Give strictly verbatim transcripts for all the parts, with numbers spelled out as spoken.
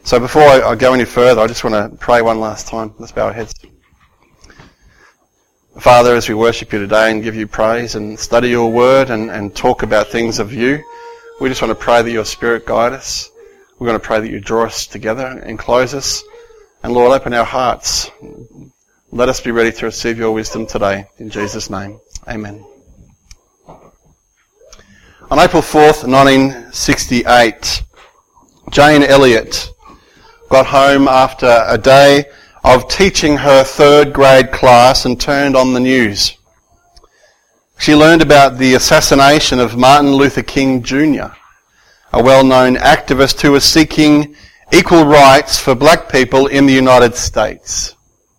So before I, I go any further, I just want to pray one last time. Let's bow our heads. Father, as we worship you today and give you praise and study your word and, and talk about things of you, we just want to pray that your Spirit guide us. We're going to pray that you draw us together and close us. And Lord, open our hearts. Let us be ready to receive your wisdom today. In Jesus' name, amen. On April fourth, nineteen sixty-eight, Jane Elliott got home after a day of teaching her third grade class and turned on the news. She learned about the assassination of Martin Luther King Junior, a well-known activist who was seeking equal rights for black people in the United States.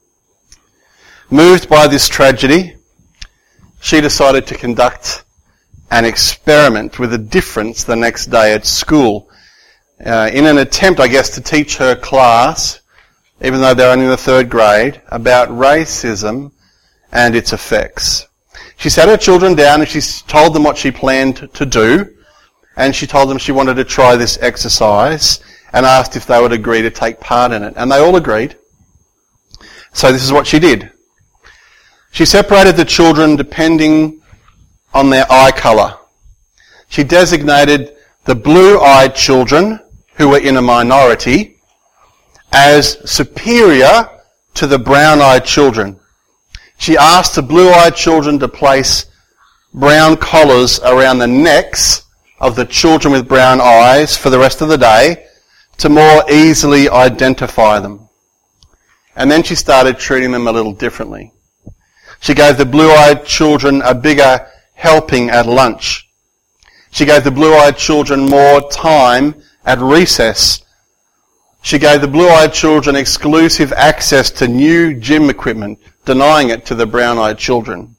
Moved by this tragedy, she decided to conduct an experiment with a difference the next day at school, uh, in an attempt, I guess, to teach her class, even though they're only in the third grade, about racism and its effects. She sat her children down and she told them what she planned to do, and she told them she wanted to try this exercise and asked if they would agree to take part in it. And they all agreed. So this is what she did. She separated the children depending on their eye colour. She designated the blue-eyed children, who were in a minority, as superior to the brown-eyed children. She asked the blue-eyed children to place brown collars around the necks of the children with brown eyes for the rest of the day to more easily identify them. And then she started treating them a little differently. She gave the blue-eyed children a bigger helping at lunch. She gave the blue-eyed children more time at recess. She gave the blue-eyed children exclusive access to new gym equipment, denying it to the brown-eyed children.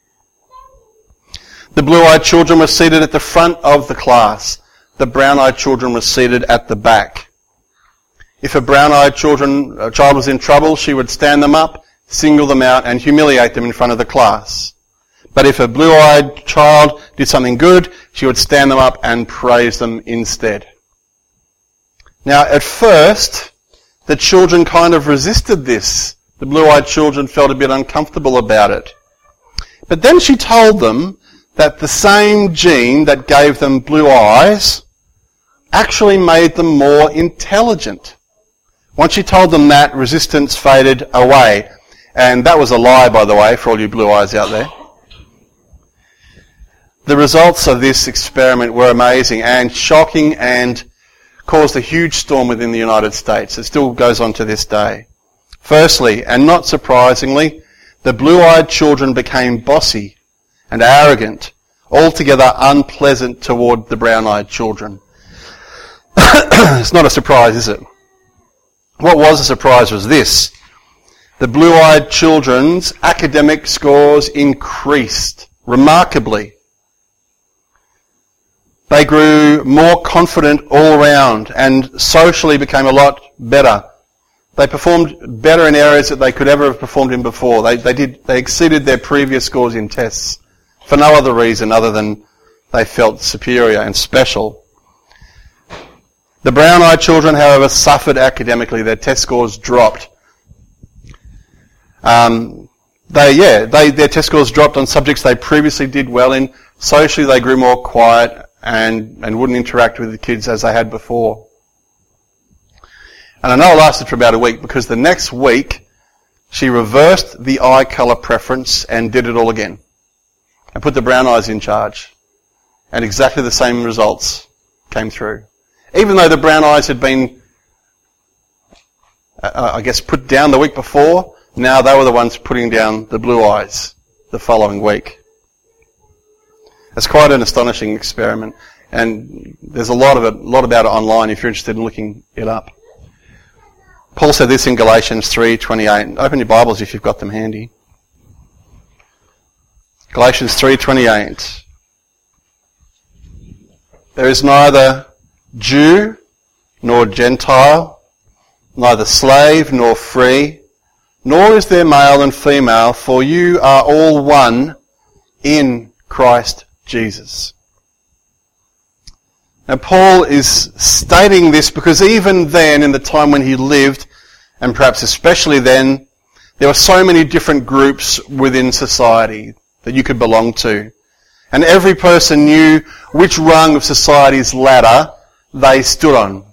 The blue-eyed children were seated at the front of the class. The brown-eyed children were seated at the back. If a brown-eyed children, a child was in trouble, she would stand them up, single them out, and humiliate them in front of the class. But if a blue-eyed child did something good, she would stand them up and praise them instead. Now, at first, the children kind of resisted this. The blue-eyed children felt a bit uncomfortable about it. But then she told them that the same gene that gave them blue eyes actually made them more intelligent. Once she told them that, resistance faded away. And that was a lie, by the way, for all you blue eyes out there. The results of this experiment were amazing and shocking and caused a huge storm within the United States. It still goes on to this day. Firstly, and not surprisingly, the blue-eyed children became bossy and arrogant, altogether unpleasant toward the brown-eyed children. It's not a surprise, is it? What was a surprise was this. The blue-eyed children's academic scores increased remarkably. They grew more confident all round and socially became a lot better. They performed better in areas that they could ever have performed in before. They, they did, they exceeded their previous scores in tests for no other reason other than they felt superior and special. The brown-eyed children, however, suffered academically. Their test scores dropped. Um, they, yeah, they, their test scores dropped on subjects they previously did well in. Socially, they grew more quiet and, and wouldn't interact with the kids as they had before. And I know it lasted for about a week because the next week she reversed the eye colour preference and did it all again. And put the brown eyes in charge. And exactly the same results came through. Even though the brown eyes had been, uh, I guess, put down the week before, now they were the ones putting down the blue eyes the following week. It's quite an astonishing experiment, and there's a lot of it, a lot about it online if you're interested in looking it up. Paul said this in Galatians three twenty-eight. Open your Bibles if you've got them handy. Galatians three twenty-eight. There is neither Jew nor Gentile, neither slave nor free, nor is there male and female, for you are all one in Christ Jesus. Now Paul is stating this because even then, in the time when he lived, and perhaps especially then, there were so many different groups within society that you could belong to. And every person knew which rung of society's ladder they stood on.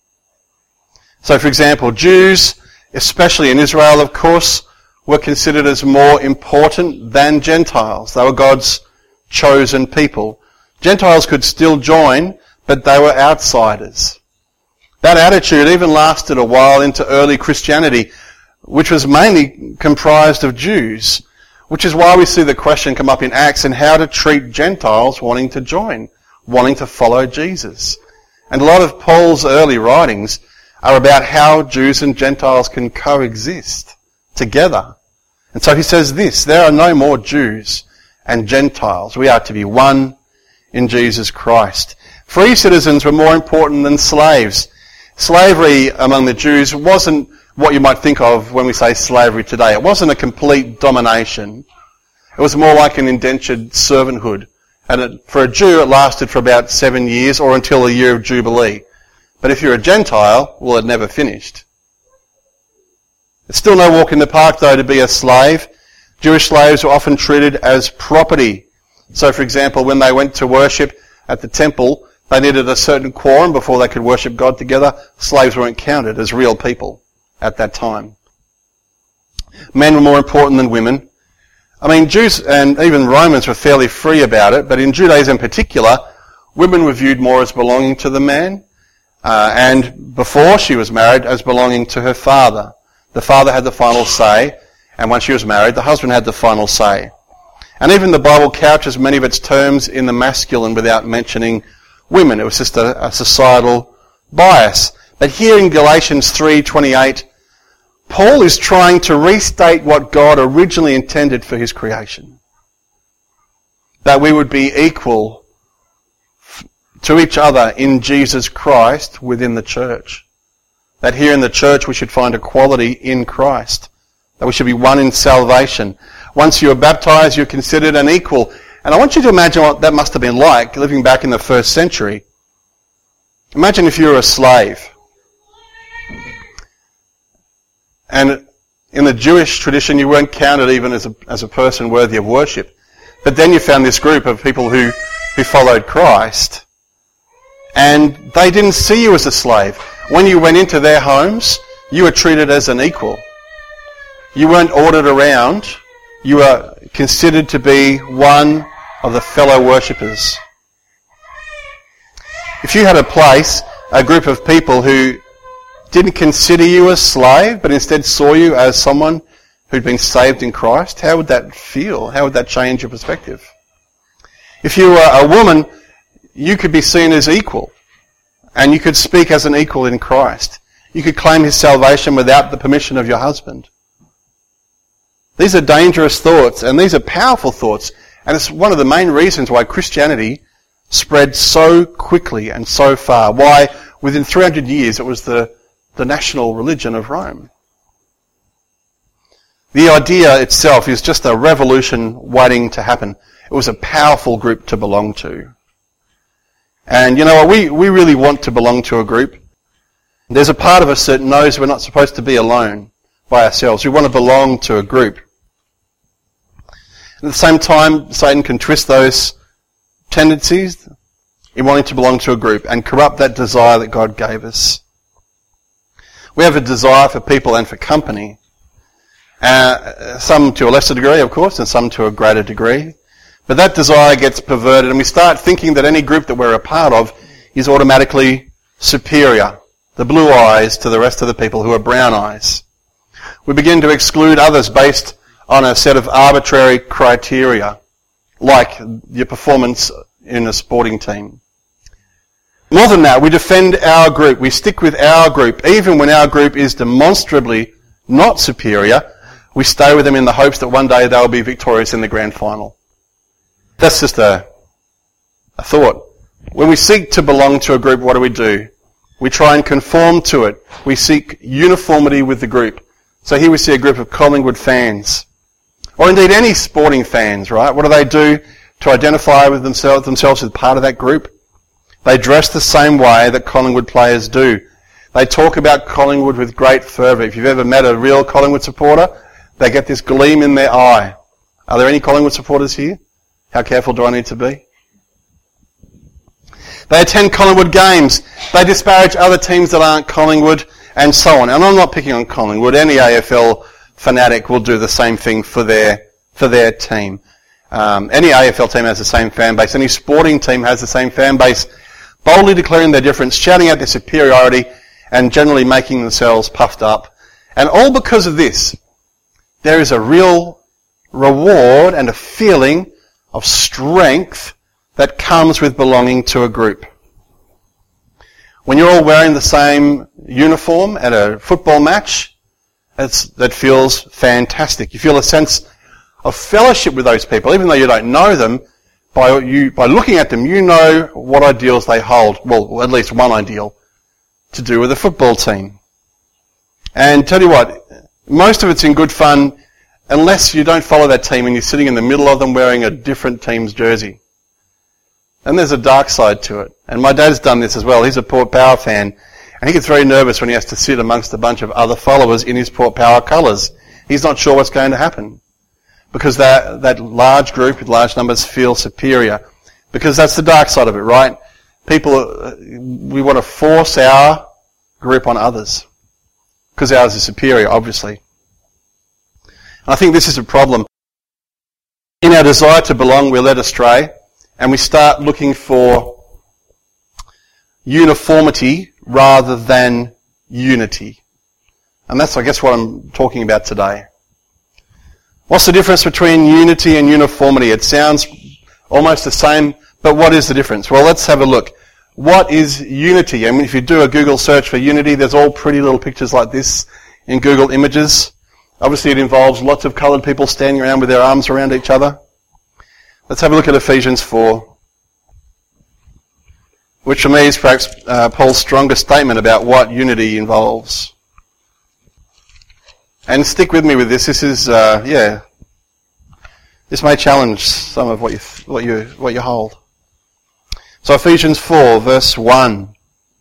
So for example, Jews, especially in Israel of course, were considered as more important than Gentiles. They were God's chosen people. Gentiles could still join, but they were outsiders. That attitude even lasted a while into early Christianity, which was mainly comprised of Jews, which is why we see the question come up in Acts and how to treat Gentiles wanting to join, wanting to follow Jesus. And a lot of Paul's early writings are about how Jews and Gentiles can coexist together. And so he says this, there are no more Jews and Gentiles. We are to be one in Jesus Christ. Free citizens were more important than slaves. Slavery among the Jews wasn't what you might think of when we say slavery today. It wasn't a complete domination. It was more like an indentured servanthood. And it, for a Jew, it lasted for about seven years or until the year of Jubilee. But if you're a Gentile, well, it never finished. It's still no walk in the park, though, to be a slave. Jewish slaves were often treated as property. So, for example, when they went to worship at the temple, they needed a certain quorum before they could worship God together. Slaves weren't counted as real people at that time. Men were more important than women. I mean, Jews and even Romans were fairly free about it, but in Judaism in particular, women were viewed more as belonging to the man, uh, and before she was married, as belonging to her father. The father had the final say, and once she was married, the husband had the final say. And even the Bible couches many of its terms in the masculine without mentioning women. It was just a, a societal bias. But here in Galatians three twenty-eight, Paul is trying to restate what God originally intended for his creation. That we would be equal to each other in Jesus Christ within the church. That here in the church we should find equality in Christ. That we should be one in salvation. Once you are baptized, you're considered an equal. And I want you to imagine what that must have been like living back in the first century. Imagine if you were a slave. And in the Jewish tradition, you weren't counted even as a, as a person worthy of worship. But then you found this group of people who, who followed Christ. And they didn't see you as a slave. When you went into their homes, you were treated as an equal. You weren't ordered around. You were considered to be one of the fellow worshippers. If you had a place, a group of people who didn't consider you a slave, but instead saw you as someone who'd been saved in Christ, how would that feel? How would that change your perspective? If you were a woman, you could be seen as equal, and you could speak as an equal in Christ. You could claim his salvation without the permission of your husband. These are dangerous thoughts, and these are powerful thoughts, and it's one of the main reasons why Christianity spread so quickly and so far. Why, within three hundred years, it was the the national religion of Rome. The idea itself is just a revolution waiting to happen. It was a powerful group to belong to. And you know what, we, we really want to belong to a group. There's a part of us that knows we're not supposed to be alone by ourselves. We want to belong to a group. At the same time, Satan can twist those tendencies in wanting to belong to a group and corrupt that desire that God gave us. We have a desire for people and for company. Uh, some to a lesser degree, of course, and some to a greater degree. But that desire gets perverted, and we start thinking that any group that we're a part of is automatically superior. The blue eyes to the rest of the people who are brown eyes. We begin to exclude others based on a set of arbitrary criteria, like your performance in a sporting team. More than that, we defend our group. We stick with our group. Even when our group is demonstrably not superior, we stay with them in the hopes that one day they'll be victorious in the grand final. That's just a, a thought. When we seek to belong to a group, what do we do? We try and conform to it. We seek uniformity with the group. So here we see a group of Collingwood fans. Or indeed any sporting fans, right? What do they do to identify with themselves, themselves as part of that group? They dress the same way that Collingwood players do. They talk about Collingwood with great fervour. If you've ever met a real Collingwood supporter, they get this gleam in their eye. Are there any Collingwood supporters here? How careful do I need to be? They attend Collingwood games. They disparage other teams that aren't Collingwood, and so on. And I'm not picking on Collingwood. Any A F L fanatic will do the same thing for their for their team. Um, any A F L team has the same fan base. Any sporting team has the same fan base, boldly declaring their difference, shouting out their superiority, and generally making themselves puffed up. And all because of this, there is a real reward and a feeling of strength that comes with belonging to a group. When you're all wearing the same uniform at a football match, it's, that feels fantastic. You feel a sense of fellowship with those people, even though you don't know them. By you, by looking at them, you know what ideals they hold. Well, at least one ideal to do with a football team. And tell you what, most of it's in good fun, unless you don't follow that team and you're sitting in the middle of them wearing a different team's jersey. And there's a dark side to it. And my dad's done this as well. He's a Port Power fan. And he gets very nervous when he has to sit amongst a bunch of other followers in his Port Power colours. He's not sure what's going to happen. Because that, that large group with large numbers feel superior. Because that's the dark side of it, right? People, we want to force our group on others. Because ours is superior, obviously. I think this is a problem. In our desire to belong, we're led astray, and we start looking for uniformity rather than unity. And that's, I guess, what I'm talking about today. What's the difference between unity and uniformity? It sounds almost the same, but what is the difference? Well, let's have a look. What is unity? I mean, if you do a Google search for unity, there's all pretty little pictures like this in Google Images. Obviously, it involves lots of coloured people standing around with their arms around each other. Let's have a look at Ephesians four, which for me is perhaps uh, Paul's strongest statement about what unity involves. And stick with me with this. This is, uh, yeah, this may challenge some of what you what you what you hold. So Ephesians four, verse one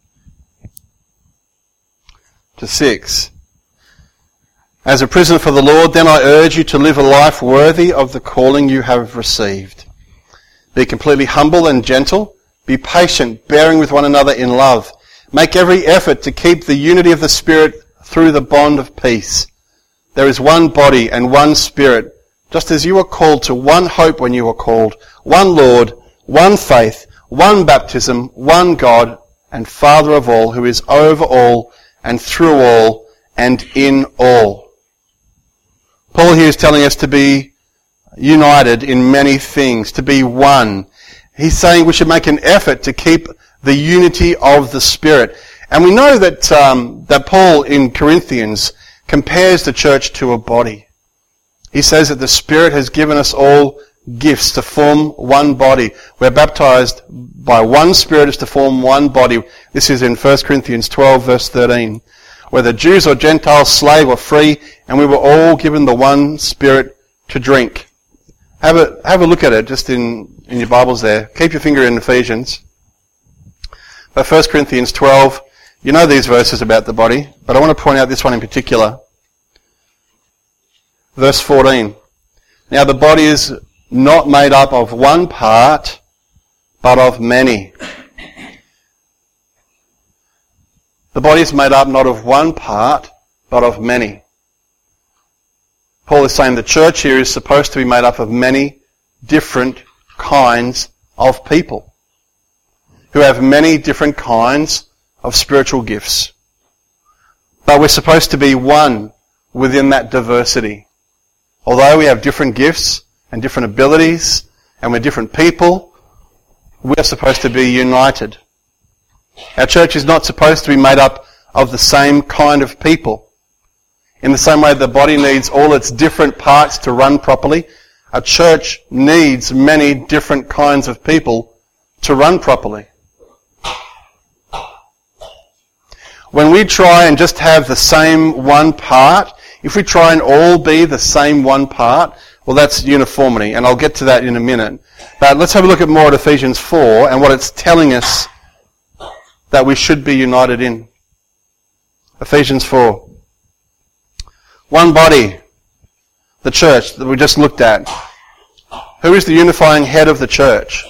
to six. As a prisoner for the Lord, then I urge you to live a life worthy of the calling you have received. Be completely humble and gentle. Be patient, bearing with one another in love. Make every effort to keep the unity of the Spirit through the bond of peace. There is one body and one Spirit, just as you were called to one hope when you were called, one Lord, one faith, one baptism, one God and Father of all, who is over all and through all and in all. Paul here is telling us to be united in many things, to be one. He's saying we should make an effort to keep the unity of the Spirit. And we know that um, that Paul in Corinthians compares the church to a body. He says that the Spirit has given us all gifts to form one body. We're baptized by one Spirit as to form one body. This is in First Corinthians twelve, verse thirteen. Whether Jews or Gentiles, slave or free, and we were all given the one Spirit to drink. Have a have a look at it just in, in your Bibles there. Keep your finger in Ephesians. But First Corinthians twelve, you know these verses about the body, but I want to point out this one in particular. Verse fourteen. Now the body is not made up of one part, but of many. The body is made up not of one part, but of many. Paul is saying the church here is supposed to be made up of many different kinds of people who have many different kinds of spiritual gifts. But we're supposed to be one within that diversity. Although we have different gifts and different abilities and we're different people, we are supposed to be united. Our church is not supposed to be made up of the same kind of people. In the same way the body needs all its different parts to run properly, a church needs many different kinds of people to run properly. When we try and just have the same one part, if we try and all be the same one part, well, that's uniformity, and I'll get to that in a minute. But let's have a look at more at Ephesians four and what it's telling us that we should be united in? Ephesians four. One body, the church that we just looked at. Who is the unifying head of the church?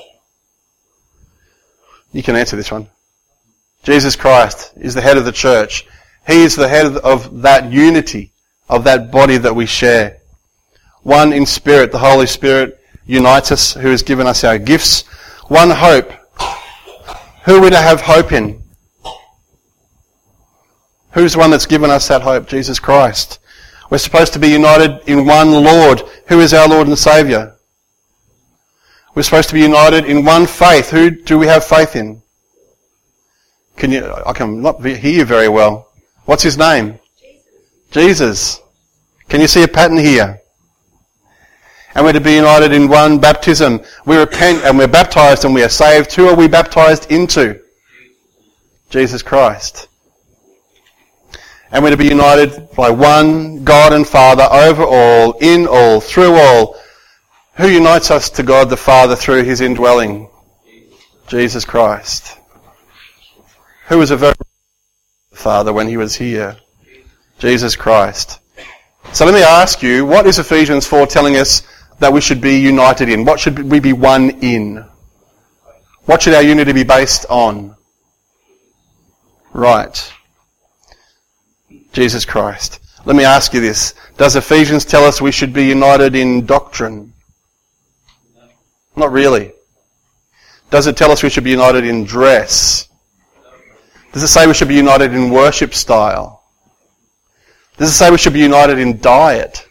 You can answer this one. Jesus Christ is the head of the church. He is the head of that unity, of that body that we share. One in spirit, the Holy Spirit unites us, who has given us our gifts. One hope. Who are we to have hope in? Who's the one that's given us that hope? Jesus Christ. We're supposed to be united in one Lord. Who is our Lord and Saviour? We're supposed to be united in one faith. Who do we have faith in? Can you? I can not hear you very well. What's his name? Jesus. Jesus. Can you see a pattern here? And we're to be united in one baptism. We repent and we're baptized and we are saved. Who are we baptized into? Jesus Christ. And we're to be united by one God and Father over all, in all, through all. Who unites us to God the Father through his indwelling? Jesus Christ. Who was a very Father when he was here? Jesus Christ. So let me ask you, what is Ephesians four telling us that we should be united in? What should we be one in? What should our unity be based on? Right. Jesus Christ. Let me ask you this. Does Ephesians tell us we should be united in doctrine? Not really. Does it tell us we should be united in dress? Does it say we should be united in worship style? Does it say we should be united in diet?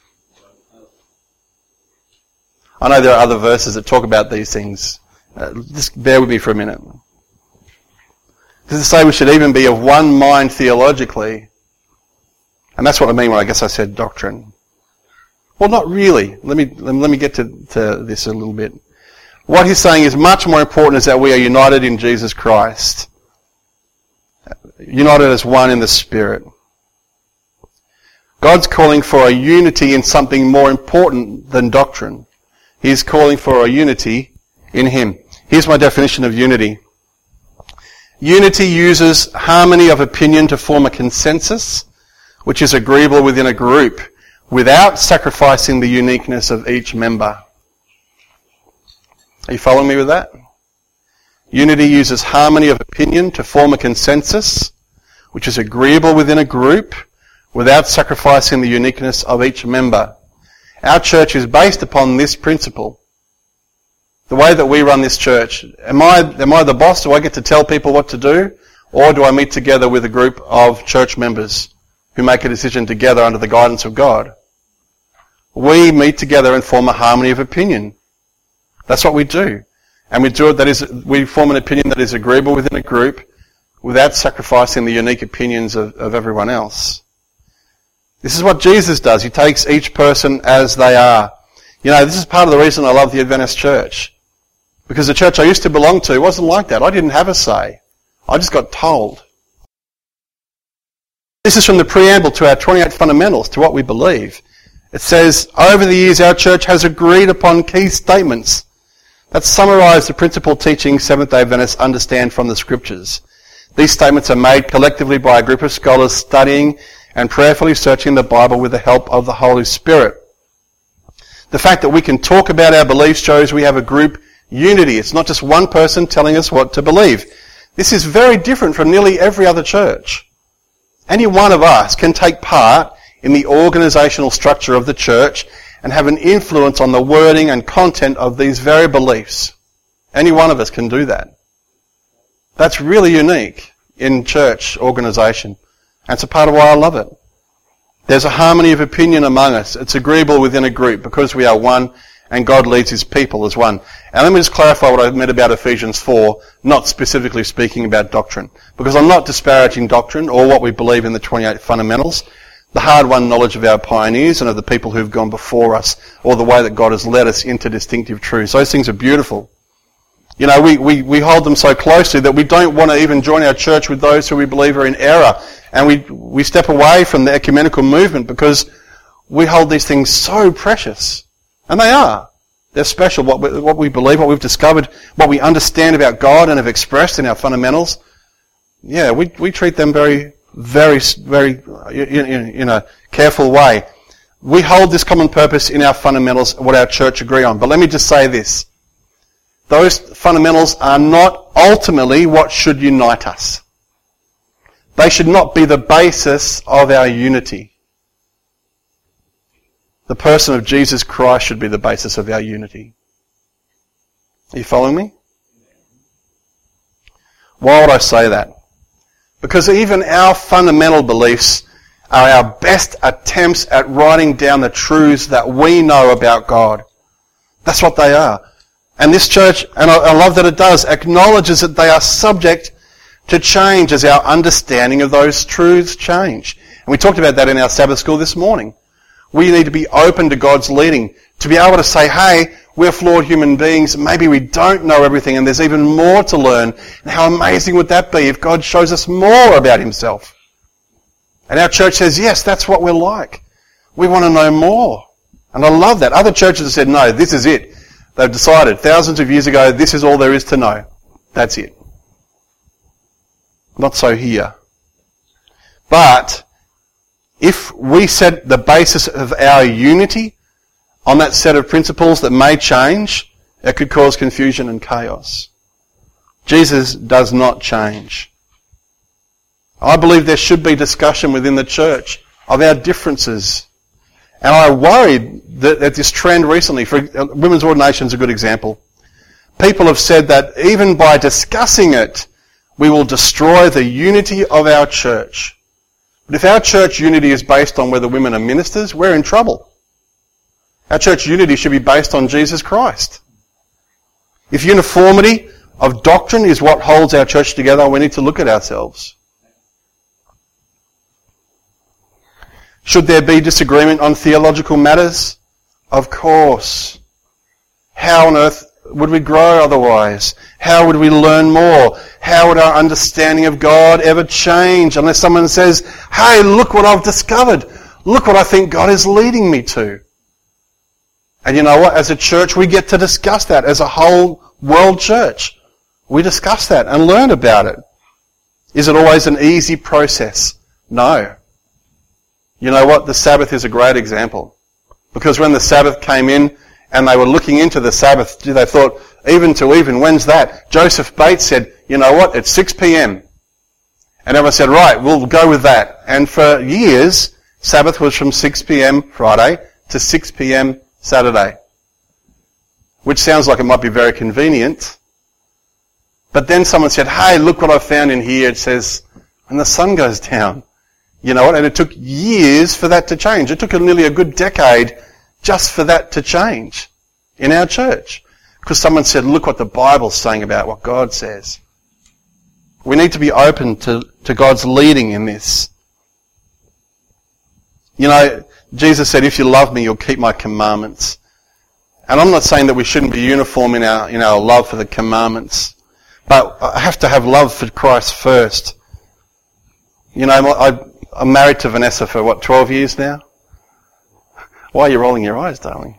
I know there are other verses that talk about these things. Uh, just bear with me for a minute. Does it say we should even be of one mind theologically? And that's what I mean when I guess I said doctrine. Well, not really. Let me let me get to, to this a little bit. What he's saying is much more important is that we are united in Jesus Christ. United as one in the Spirit. God's calling for a unity in something more important than doctrine. He's calling for a unity in him. Here's my definition of unity. Unity uses harmony of opinion to form a consensus, which is agreeable within a group, without sacrificing the uniqueness of each member. Are you following me with that? Unity uses harmony of opinion to form a consensus, which is agreeable within a group, without sacrificing the uniqueness of each member. Our church is based upon this principle. The way that we run this church, am I, am I the boss? Do I get to tell people what to do? Or do I meet together with a group of church members who make a decision together under the guidance of God? We meet together and form a harmony of opinion. That's what we do. And we do it, that is, we form an opinion that is agreeable within a group without sacrificing the unique opinions of, of everyone else. This is what Jesus does. He takes each person as they are. You know, this is part of the reason I love the Adventist church. Because the church I used to belong to wasn't like that. I didn't have a say. I just got told. This is from the preamble to our twenty-eight fundamentals, to what we believe. It says, over the years our church has agreed upon key statements that summarise the principal teachings Seventh-day Adventists understand from the Scriptures. These statements are made collectively by a group of scholars studying and prayerfully searching the Bible with the help of the Holy Spirit. The fact that we can talk about our beliefs shows we have a group unity. It's not just one person telling us what to believe. This is very different from nearly every other church. Any one of us can take part in the organisational structure of the church and have an influence on the wording and content of these very beliefs. Any one of us can do that. That's really unique in church organisation. That's a part of why I love it. There's a harmony of opinion among us. It's agreeable within a group because we are one and God leads his people as one. And let me just clarify what I meant about Ephesians four, not specifically speaking about doctrine. Because I'm not disparaging doctrine or what we believe in the twenty-eight fundamentals, the hard-won knowledge of our pioneers and of the people who've gone before us, or the way that God has led us into distinctive truths. Those things are beautiful. You know, we, we, we hold them so closely that we don't want to even join our church with those who we believe are in error. And we we step away from the ecumenical movement because we hold these things so precious. And they are. They're special. What we, what we believe, what we've discovered, what we understand about God and have expressed in our fundamentals. Yeah, we we treat them very, very, very, in, in a careful way. We hold this common purpose in our fundamentals, what our church agree on. But let me just say this. Those fundamentals are not ultimately what should unite us. They should not be the basis of our unity. The person of Jesus Christ should be the basis of our unity. Are you following me? Why would I say that? Because even our fundamental beliefs are our best attempts at writing down the truths that we know about God. That's what they are. And this church, and I love that it does, acknowledges that they are subject to change as our understanding of those truths change. And we talked about that in our Sabbath school this morning. We need to be open to God's leading, to be able to say, hey, we're flawed human beings, maybe we don't know everything and there's even more to learn. And how amazing would that be if God shows us more about himself? And our church says, yes, that's what we're like. We want to know more. And I love that. Other churches have said, no, this is it. They've decided thousands of years ago, this is all there is to know. That's it. Not so here. But if we set the basis of our unity on that set of principles that may change, it could cause confusion and chaos. Jesus does not change. I believe there should be discussion within the church of our differences. And I worried that, that this trend recently, for women's ordination is a good example. People have said that even by discussing it, we will destroy the unity of our church. But if our church unity is based on whether women are ministers, we're in trouble. Our church unity should be based on Jesus Christ. If uniformity of doctrine is what holds our church together, we need to look at ourselves. Should there be disagreement on theological matters? Of course. How on earth would we grow otherwise? How would we learn more? How would our understanding of God ever change unless someone says, hey, look what I've discovered. Look what I think God is leading me to. And you know what? As a church, we get to discuss that. As a whole world church, we discuss that and learn about it. Is it always an easy process? No. You know what? The Sabbath is a great example. Because when the Sabbath came in and they were looking into the Sabbath, they thought, even to even, when's that? Joseph Bates said, you know what? It's six p.m. And everyone said, right, we'll go with that. And for years, Sabbath was from six p.m. Friday to six p.m. Saturday. Which sounds like it might be very convenient. But then someone said, hey, look what I found in here. It says, when the sun goes down. You know what? And it took years for that to change. It took nearly a good decade just for that to change in our church. Because someone said, look what the Bible's saying about what God says. We need to be open to, to God's leading in this. You know, Jesus said, if you love me, you'll keep my commandments. And I'm not saying that we shouldn't be uniform in our, in our love for the commandments. But I have to have love for Christ first. You know, I, I'm married to Vanessa for, what, twelve years now? Why are you rolling your eyes, darling?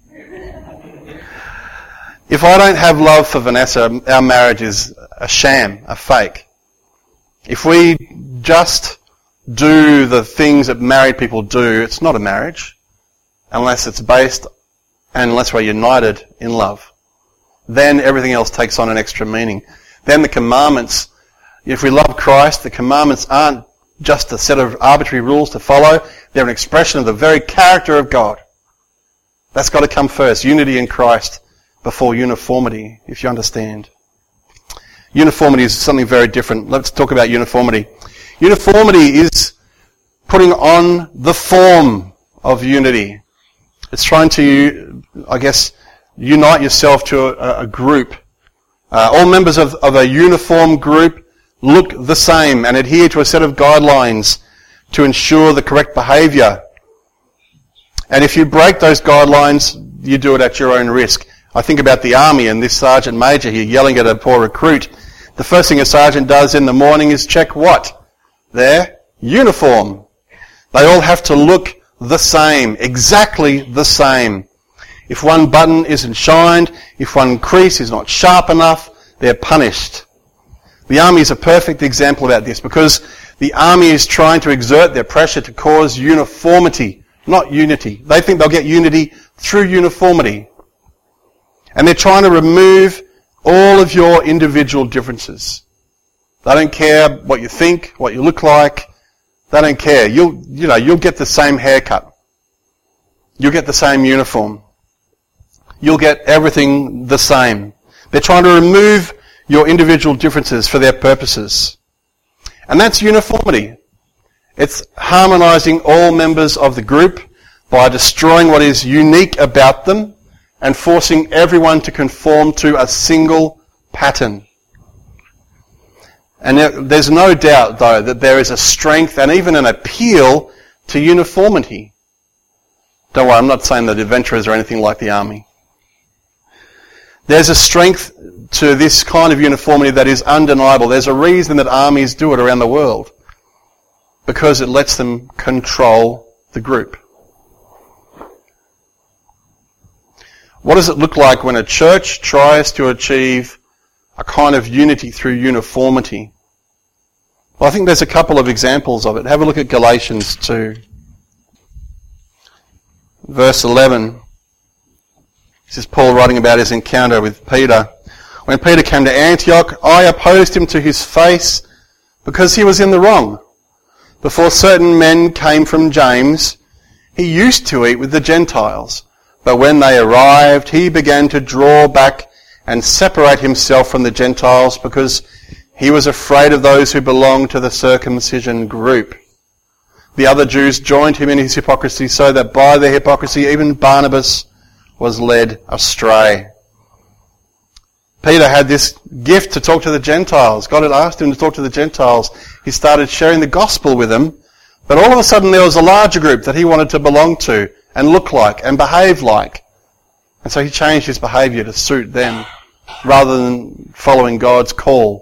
If I don't have love for Vanessa, our marriage is a sham, a fake. If we just do the things that married people do, it's not a marriage, unless it's based and unless we're united in love. Then everything else takes on an extra meaning. Then the commandments, if we love Christ, the commandments aren't just a set of arbitrary rules to follow. They're an expression of the very character of God. That's got to come first. Unity in Christ before uniformity, if you understand. Uniformity is something very different. Let's talk about uniformity. Uniformity is putting on the form of unity. It's trying to, I guess, unite yourself to a, a group. Uh, all members of, of a uniform group look the same and adhere to a set of guidelines to ensure the correct behaviour. And if you break those guidelines, you do it at your own risk. I think about the army and this sergeant major here yelling at a poor recruit. The first thing a sergeant does in the morning is check what? Their uniform. They all have to look the same, exactly the same. If one button isn't shined, if one crease is not sharp enough, they're punished. The army is a perfect example about this because the army is trying to exert their pressure to cause uniformity, not unity. They think they'll get unity through uniformity. And they're trying to remove all of your individual differences. They don't care what you think, what you look like. They don't care. You'll, you know, you'll get the same haircut. You'll get the same uniform. You'll get everything the same. They're trying to remove your individual differences for their purposes. And that's uniformity. It's harmonizing all members of the group by destroying what is unique about them and forcing everyone to conform to a single pattern. And there's no doubt, though, that there is a strength and even an appeal to uniformity. Don't worry, I'm not saying that adventurers are anything like the army. There's a strength to this kind of uniformity that is undeniable. There's a reason that armies do it around the world. Because it lets them control the group. What does it look like when a church tries to achieve a kind of unity through uniformity? Well, I think there's a couple of examples of it. Have a look at Galatians two. Verse eleven. This is Paul writing about his encounter with Peter. When Peter came to Antioch, I opposed him to his face because he was in the wrong. Before certain men came from James, he used to eat with the Gentiles. But when they arrived, he began to draw back and separate himself from the Gentiles because he was afraid of those who belonged to the circumcision group. The other Jews joined him in his hypocrisy, so that by their hypocrisy even Barnabas was led astray. Peter had this gift to talk to the Gentiles. God had asked him to talk to the Gentiles. He started sharing the gospel with them. But all of a sudden there was a larger group that he wanted to belong to and look like and behave like. And so he changed his behaviour to suit them rather than following God's call.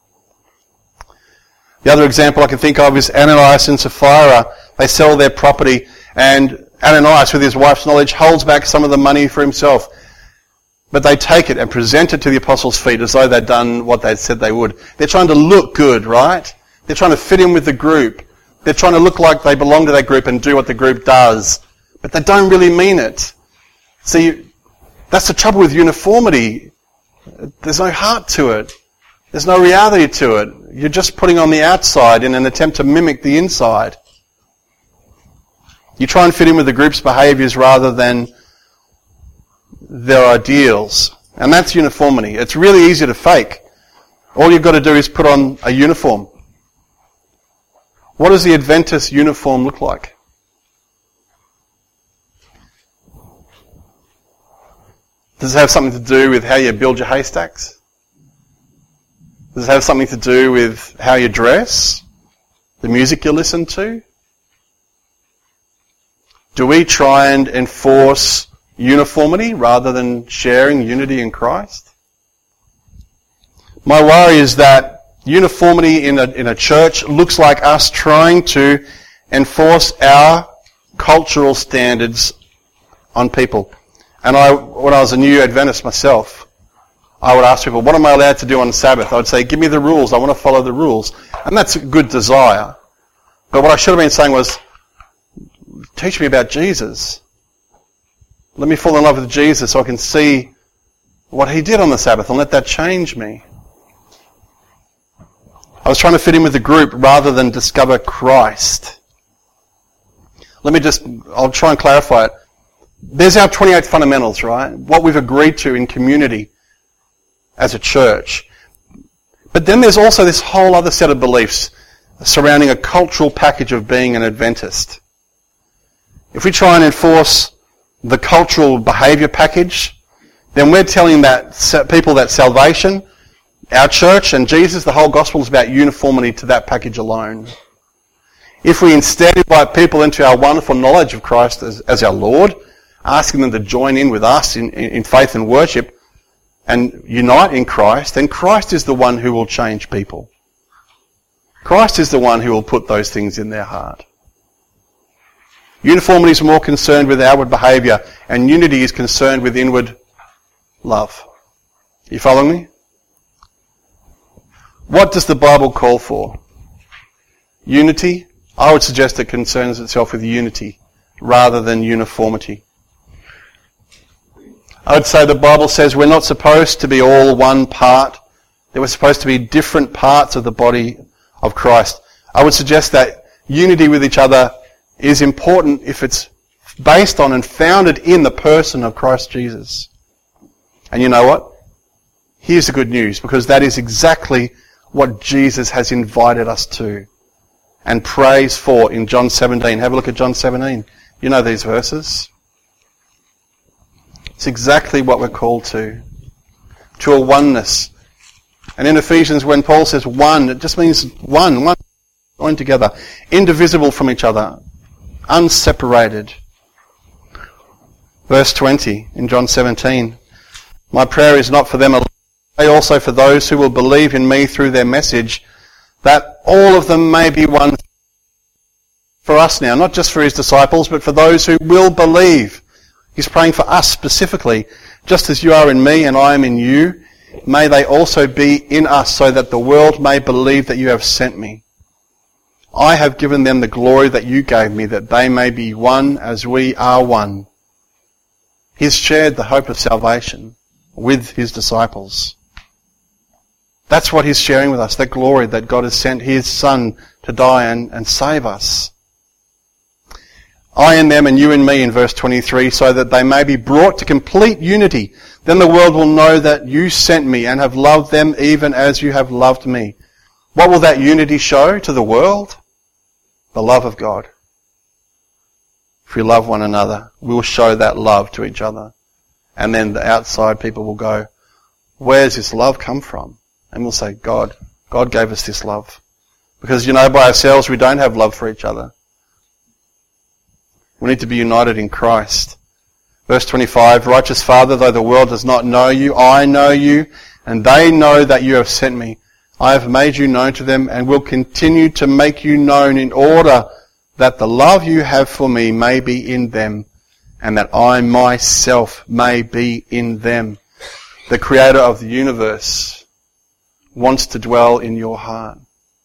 The other example I can think of is Ananias and Sapphira. They sell their property, and Ananias, with his wife's knowledge, holds back some of the money for himself. But they take it and present it to the apostles' feet as though they'd done what they'd said they would. They're trying to look good, right? They're trying to fit in with the group. They're trying to look like they belong to that group and do what the group does. But they don't really mean it. See, that's the trouble with uniformity. There's no heart to it. There's no reality to it. You're just putting on the outside in an attempt to mimic the inside. You try and fit in with the group's behaviours rather than their ideals. And that's uniformity. It's really easy to fake. All you've got to do is put on a uniform. What does the Adventist uniform look like? Does it have something to do with how you build your haystacks? Does it have something to do with how you dress? The music you listen to? Do we try and enforce uniformity rather than sharing unity in Christ? My worry is that uniformity in a, in a church looks like us trying to enforce our cultural standards on people. And I, when I was a new Adventist myself, I would ask people, what am I allowed to do on Sabbath? I would say, give me the rules. I want to follow the rules. And that's a good desire. But what I should have been saying was, teach me about Jesus. Let me fall in love with Jesus so I can see what he did on the Sabbath and let that change me. I was trying to fit in with the group rather than discover Christ. Let me just, I'll try and clarify it. There's our twenty-eight fundamentals, right? What we've agreed to in community as a church. But then there's also this whole other set of beliefs surrounding a cultural package of being an Adventist. If we try and enforce the cultural behaviour package, then we're telling that people that salvation, our church and Jesus, the whole gospel is about uniformity to that package alone. If we instead invite people into our wonderful knowledge of Christ as, as our Lord, asking them to join in with us in, in, in faith and worship and unite in Christ, then Christ is the one who will change people. Christ is the one who will put those things in their heart. Uniformity is more concerned with outward behaviour, and unity is concerned with inward love. Are you following me? What does the Bible call for? Unity? I would suggest it concerns itself with unity rather than uniformity. I would say the Bible says we're not supposed to be all one part. That we're supposed to be different parts of the body of Christ. I would suggest that unity with each other is important if it's based on and founded in the person of Christ Jesus. And you know what? Here's the good news, because that is exactly what Jesus has invited us to and prays for in John seventeen. Have a look at John seventeen. You know these verses. It's exactly what we're called to. To a oneness. And in Ephesians, when Paul says one, it just means one, one, joined together, indivisible from each other, unseparated. Verse twenty in John seventeen. My prayer is not for them alone, but also for those who will believe in me through their message, that all of them may be one. For us now, not just for his disciples, but for those who will believe. He's praying for us specifically. Just as you are in me and I am in you, may they also be in us, so that the world may believe that you have sent me. I have given them the glory that you gave me, that they may be one as we are one. He's shared the hope of salvation with his disciples. That's what he's sharing with us, that glory that God has sent his Son to die and, and save us. I in them and you in me in verse twenty-three, so that they may be brought to complete unity. Then the world will know that you sent me and have loved them even as you have loved me. What will that unity show to the world? The love of God. If we love one another, we will show that love to each other. And then the outside people will go, where's this love come from? And we'll say, God. God gave us this love. Because, you know, by ourselves we don't have love for each other. We need to be united in Christ. Verse twenty-five, Righteous Father, though the world does not know you, I know you, and they know that you have sent me. I have made you known to them and will continue to make you known, in order that the love you have for me may be in them, and that I myself may be in them. The Creator of the universe wants to dwell in your heart.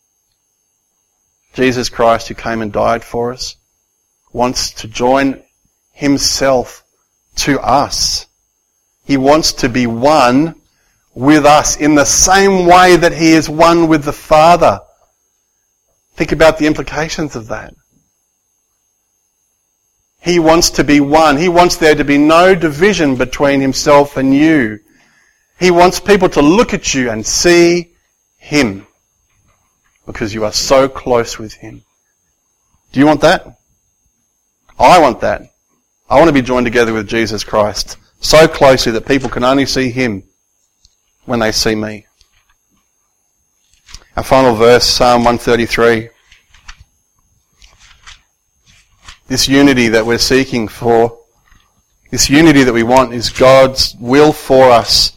Jesus Christ, who came and died for us, wants to join himself to us. He wants to be one with us in the same way that he is one with the Father. Think about the implications of that. He wants to be one. He wants there to be no division between himself and you. He wants people to look at you and see him, because you are so close with him. Do you want that? I want that. I want to be joined together with Jesus Christ so closely that people can only see him when they see me. Our final verse, Psalm one thirty-three. This unity that we're seeking for, this unity that we want, is God's will for us.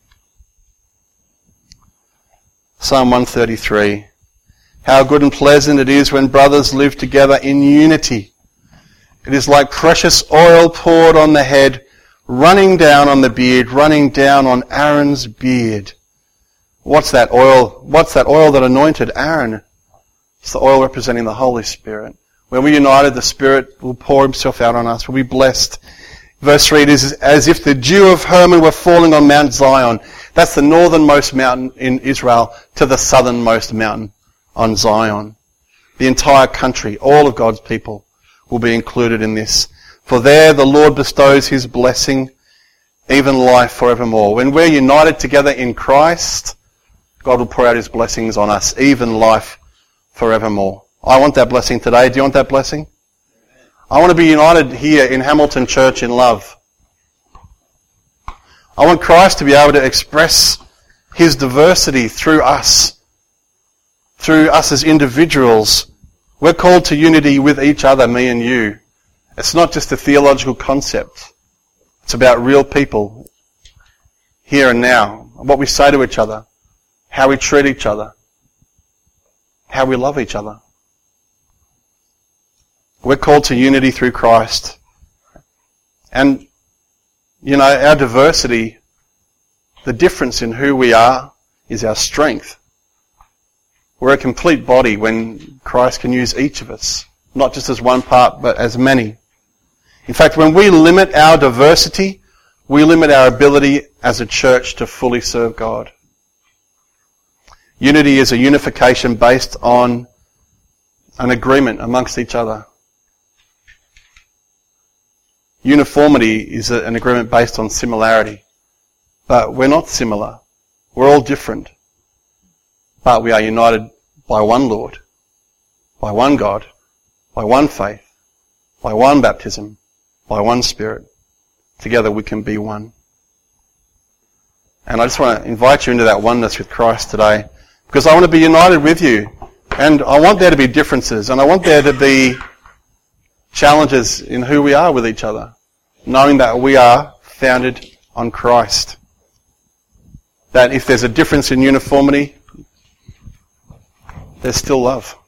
Psalm one thirty-three. How good and pleasant it is when brothers live together in unity. It is like precious oil poured on the head, running down on the beard, running down on Aaron's beard. What's that oil? What's that oil that anointed Aaron? It's the oil representing the Holy Spirit. When we're united, the Spirit will pour himself out on us. We'll be blessed. Verse three, it is as if the dew of Hermon were falling on Mount Zion. That's the northernmost mountain in Israel to the southernmost mountain on Zion. The entire country, all of God's people, will be included in this. For there the Lord bestows his blessing, even life forevermore. When we're united together in Christ, God will pour out his blessings on us, even life forevermore. I want that blessing today. Do you want that blessing? I want to be united here in Hamilton Church in love. I want Christ to be able to express his diversity through us, through us as individuals. We're called to unity with each other, me and you. It's not just a theological concept. It's about real people, here and now, what we say to each other, how we treat each other, how we love each other. We're called to unity through Christ. And, you know, our diversity, the difference in who we are, is our strength. We're a complete body when Christ can use each of us, not just as one part, but as many. In fact, when we limit our diversity, we limit our ability as a church to fully serve God. Unity is a unification based on an agreement amongst each other. Uniformity is an agreement based on similarity. But we're not similar. We're all different. But we are united by one Lord, by one God, by one faith, by one baptism, by one Spirit. Together we can be one. And I just want to invite you into that oneness with Christ today, because I want to be united with you. And I want there to be differences, and I want there to be challenges in who we are with each other, knowing that we are founded on Christ. That if there's a difference in uniformity, there's still love.